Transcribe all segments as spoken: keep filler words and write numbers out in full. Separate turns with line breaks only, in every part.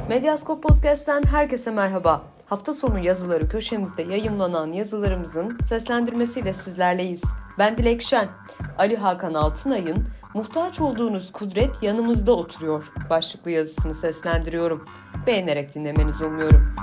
Medyaskop Podcast'ten herkese merhaba. Hafta sonu yazıları köşemizde yayımlanan yazılarımızın seslendirmesiyle sizlerleyiz. Ben Dilek Şen. Ali Hakan Altınay'ın "Muhtaç olduğunuz kudret yanımızda oturuyor" başlıklı yazısını seslendiriyorum. Beğenerek dinlemenizi umuyorum.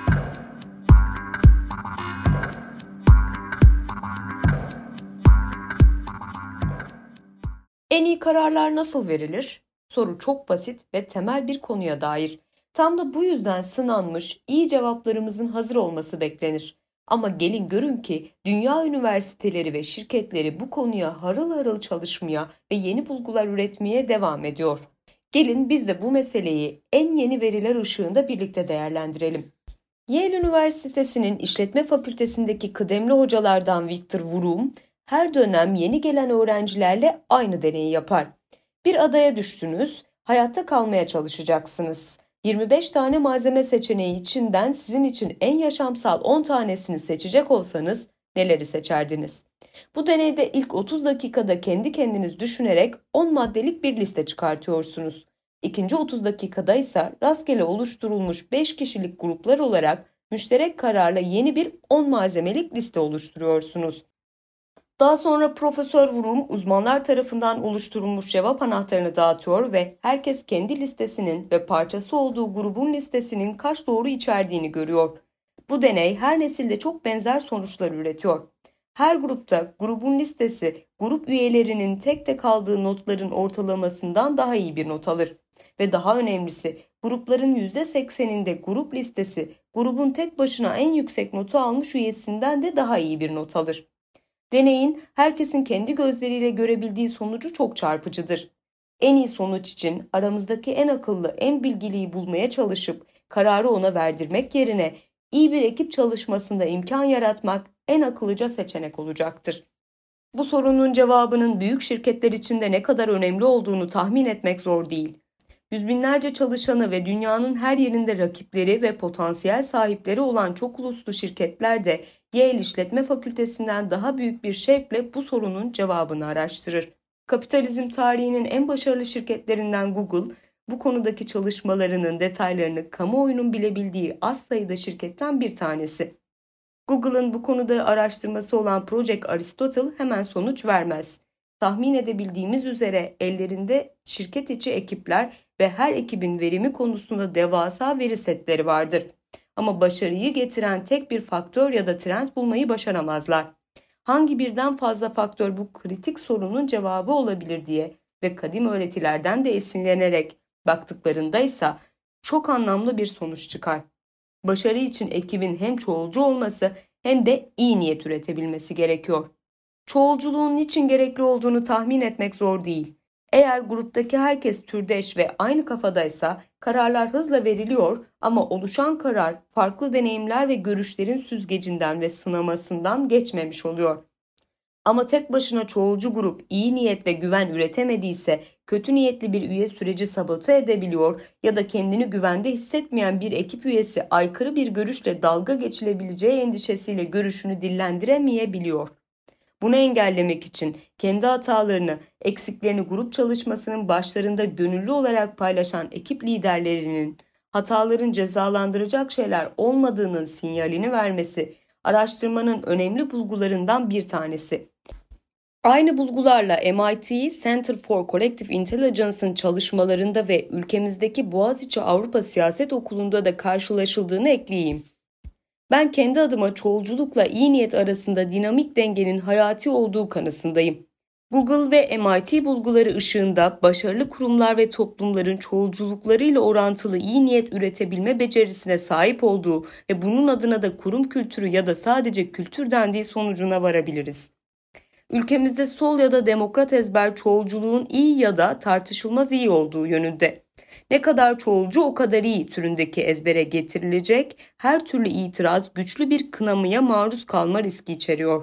En iyi kararlar nasıl verilir? Soru çok basit ve temel bir konuya dair. Tam da bu yüzden sınanmış, iyi cevaplarımızın hazır olması beklenir. Ama gelin görün ki dünya üniversiteleri ve şirketleri bu konuya harıl harıl çalışmaya ve yeni bulgular üretmeye devam ediyor. Gelin biz de bu meseleyi en yeni veriler ışığında birlikte değerlendirelim. Yale Üniversitesi'nin İşletme Fakültesindeki kıdemli hocalardan Victor Vroom, her dönem yeni gelen öğrencilerle aynı deneyi yapar. Bir adaya düştünüz, hayatta kalmaya çalışacaksınız. yirmi beş tane malzeme seçeneği içinden sizin için en yaşamsal on tanesini seçecek olsanız neleri seçerdiniz? Bu deneyde ilk otuz dakikada kendi kendiniz düşünerek on maddelik bir liste çıkartıyorsunuz. İkinci otuz dakikada ise rastgele oluşturulmuş beş kişilik gruplar olarak müşterek kararla yeni bir on malzemelik liste oluşturuyorsunuz. Daha sonra Profesör Vroom uzmanlar tarafından oluşturulmuş cevap anahtarını dağıtıyor ve herkes kendi listesinin ve parçası olduğu grubun listesinin kaç doğru içerdiğini görüyor. Bu deney her nesilde çok benzer sonuçlar üretiyor. Her grupta grubun listesi grup üyelerinin tek tek aldığı notların ortalamasından daha iyi bir not alır. Ve daha önemlisi grupların yüzde sekseninde grup listesi grubun tek başına en yüksek notu almış üyesinden de daha iyi bir not alır. Deneyin herkesin kendi gözleriyle görebildiği sonucu çok çarpıcıdır. En iyi sonuç için aramızdaki en akıllı, en bilgiliyi bulmaya çalışıp kararı ona verdirmek yerine iyi bir ekip çalışmasında imkan yaratmak en akıllıca seçenek olacaktır. Bu sorunun cevabının büyük şirketler için de ne kadar önemli olduğunu tahmin etmek zor değil. Yüz binlerce çalışanı ve dünyanın her yerinde rakipleri ve potansiyel sahipleri olan çok uluslu şirketler de Yale İşletme Fakültesinden daha büyük bir şevkle bu sorunun cevabını araştırır. Kapitalizm tarihinin en başarılı şirketlerinden Google, bu konudaki çalışmalarının detaylarını kamuoyunun bilebildiği az sayıda şirketten bir tanesi. Google'ın bu konuda araştırması olan Project Aristotle hemen sonuç vermez. Tahmin edebildiğimiz üzere ellerinde şirket içi ekipler ve her ekibin verimi konusunda devasa veri setleri vardır. Ama başarıyı getiren tek bir faktör ya da trend bulmayı başaramazlar. Hangi birden fazla faktör bu kritik sorunun cevabı olabilir diye ve kadim öğretilerden de esinlenerek baktıklarında ise çok anlamlı bir sonuç çıkar. Başarı için ekibin hem çoğulcu olması hem de iyi niyet üretebilmesi gerekiyor. Çoğulculuğun niçin gerekli olduğunu tahmin etmek zor değil. Eğer gruptaki herkes türdeş ve aynı kafadaysa kararlar hızla veriliyor ama oluşan karar farklı deneyimler ve görüşlerin süzgecinden ve sınamasından geçmemiş oluyor. Ama tek başına çoğulcu grup iyi niyet ve güven üretemediyse kötü niyetli bir üye süreci sabote edebiliyor ya da kendini güvende hissetmeyen bir ekip üyesi aykırı bir görüşle dalga geçilebileceği endişesiyle görüşünü dillendiremeyebiliyor. Bunu engellemek için kendi hatalarını, eksiklerini grup çalışmasının başlarında gönüllü olarak paylaşan ekip liderlerinin hataların cezalandıracak şeyler olmadığının sinyalini vermesi, araştırmanın önemli bulgularından bir tanesi. Aynı bulgularla M I T Center for Collective Intelligence'ın çalışmalarında ve ülkemizdeki Boğaziçi Avrupa Siyaset Okulu'nda da karşılaşıldığını ekleyeyim. Ben kendi adıma çoğulculukla iyi niyet arasında dinamik dengenin hayati olduğu kanısındayım. Google ve M I T bulguları ışığında başarılı kurumlar ve toplumların çoğulculuklarıyla orantılı iyi niyet üretebilme becerisine sahip olduğu ve bunun adına da kurum kültürü ya da sadece kültür dendiği sonucuna varabiliriz. Ülkemizde sol ya da demokrat ezber çoğulculuğun iyi ya da tartışılmaz iyi olduğu yönünde. Ne kadar çoğulcu o kadar iyi türündeki ezbere getirilecek her türlü itiraz güçlü bir kınamaya maruz kalma riski içeriyor.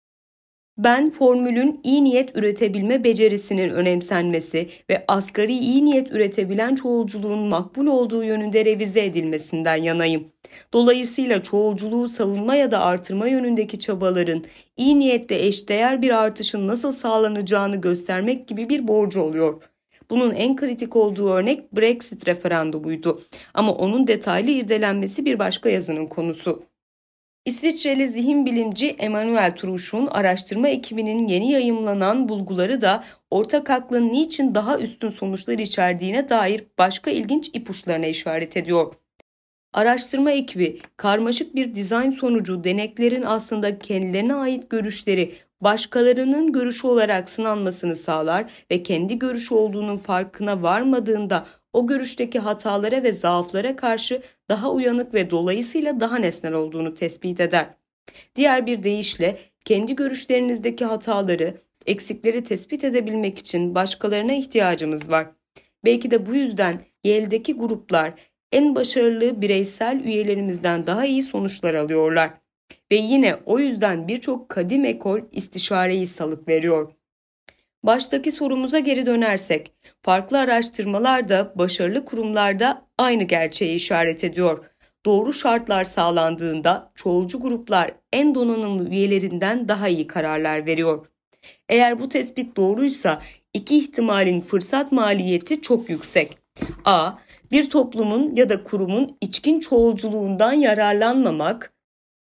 Ben formülün iyi niyet üretebilme becerisinin önemsenmesi ve asgari iyi niyet üretebilen çoğulculuğun makbul olduğu yönünde revize edilmesinden yanayım. Dolayısıyla çoğulculuğu savunma ya da artırma yönündeki çabaların iyi niyetle eşdeğer bir artışın nasıl sağlanacağını göstermek gibi bir borcu oluyor. Bunun en kritik olduğu örnek Brexit referandumuydu. Ama onun detaylı irdelenmesi bir başka yazının konusu. İsviçreli zihin bilimci Emmanuel Truch'un araştırma ekibinin yeni yayımlanan bulguları da ortak aklın niçin daha üstün sonuçlar içerdiğine dair başka ilginç ipuçlarına işaret ediyor. Araştırma ekibi karmaşık bir dizayn sonucu deneklerin aslında kendilerine ait görüşleri başkalarının görüşü olarak sınanmasını sağlar ve kendi görüşü olduğunun farkına varmadığında o görüşteki hatalara ve zaaflara karşı daha uyanık ve dolayısıyla daha nesnel olduğunu tespit eder. Diğer bir deyişle kendi görüşlerinizdeki hataları, eksikleri tespit edebilmek için başkalarına ihtiyacımız var. Belki de bu yüzden Yale'deki gruplar en başarılı bireysel üyelerimizden daha iyi sonuçlar alıyorlar. Ve yine o yüzden birçok kadim ekol istişareyi salık veriyor. Baştaki sorumuza geri dönersek, farklı araştırmalar da başarılı kurumlarda aynı gerçeği işaret ediyor. Doğru şartlar sağlandığında çoğulcu gruplar en donanımlı üyelerinden daha iyi kararlar veriyor. Eğer bu tespit doğruysa iki ihtimalin fırsat maliyeti çok yüksek. A. Bir toplumun ya da kurumun içkin çoğulculuğundan yararlanmamak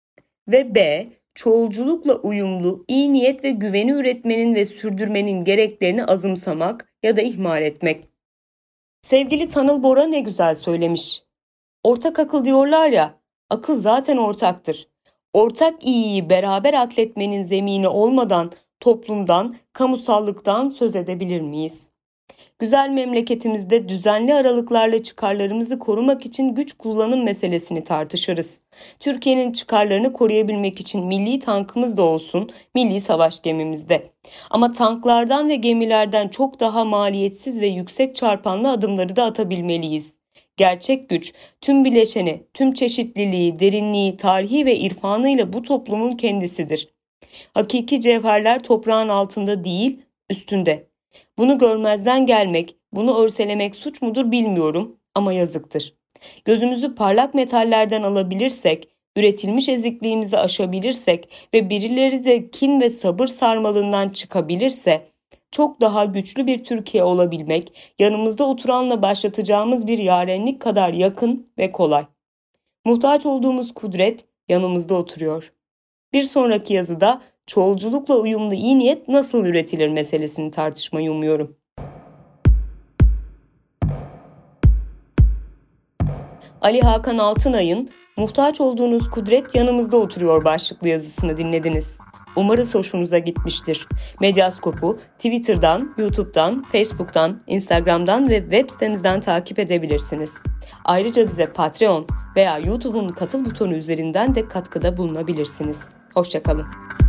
ve B. Çoğulculukla uyumlu, iyi niyet ve güveni üretmenin ve sürdürmenin gereklerini azımsamak ya da ihmal etmek. Sevgili Tanıl Bora ne güzel söylemiş. Ortak akıl diyorlar ya, akıl zaten ortaktır. Ortak iyiyi beraber akletmenin zemini olmadan toplumdan, kamusallıktan söz edebilir miyiz? Güzel memleketimizde düzenli aralıklarla çıkarlarımızı korumak için güç kullanım meselesini tartışırız. Türkiye'nin çıkarlarını koruyabilmek için milli tankımız da olsun, milli savaş gemimiz de. Ama tanklardan ve gemilerden çok daha maliyetsiz ve yüksek çarpanlı adımları da atabilmeliyiz. Gerçek güç, tüm bileşeni, tüm çeşitliliği, derinliği, tarihi ve irfanıyla bu toplumun kendisidir. Hakiki cevherler toprağın altında değil, üstünde. Bunu görmezden gelmek, bunu örselemek suç mudur bilmiyorum ama yazıktır. Gözümüzü parlak metallerden alabilirsek, üretilmiş ezikliğimizi aşabilirsek ve birileri de kin ve sabır sarmalından çıkabilirse, çok daha güçlü bir Türkiye olabilmek, yanımızda oturanla başlatacağımız bir yarenlik kadar yakın ve kolay. Muhtaç olduğumuz kudret yanımızda oturuyor. Bir sonraki yazıda çoğulculukla uyumlu iyi niyet nasıl üretilir meselesini tartışmayı umuyorum. Ali Hakan Altınay'ın "Muhtaç olduğunuz kudret yanımızda oturuyor" başlıklı yazısını dinlediniz. Umarız hoşunuza gitmiştir. Medyaskop'u Twitter'dan, YouTube'dan, Facebook'tan, Instagram'dan ve web sitemizden takip edebilirsiniz. Ayrıca bize Patreon veya YouTube'un katıl butonu üzerinden de katkıda bulunabilirsiniz. Hoşça kalın.